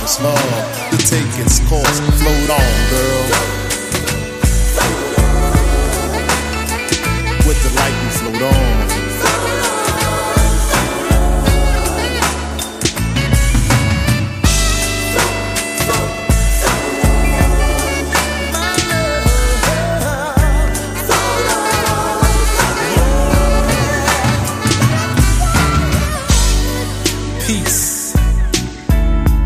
this love to take its course. Float on, girl.